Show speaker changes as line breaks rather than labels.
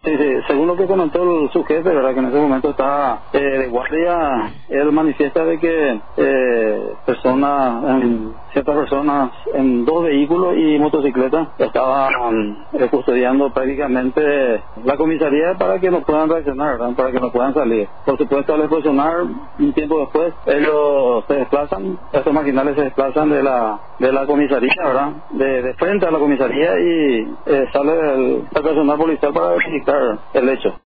Sí, sí, según lo que comentó su jefe, ¿verdad? Que en ese momento está de guardia, él manifiesta de que ciertas personas en dos vehículos y motocicletas estaban custodiando prácticamente la comisaría para que no puedan reaccionar, ¿verdad? Para que no puedan salir. Por supuesto, al explosionar, un tiempo después, ellos se desplazan, estos marginales se desplazan de la comisaría, ¿verdad? De frente a la comisaría y sale el personal policial para verificar el hecho.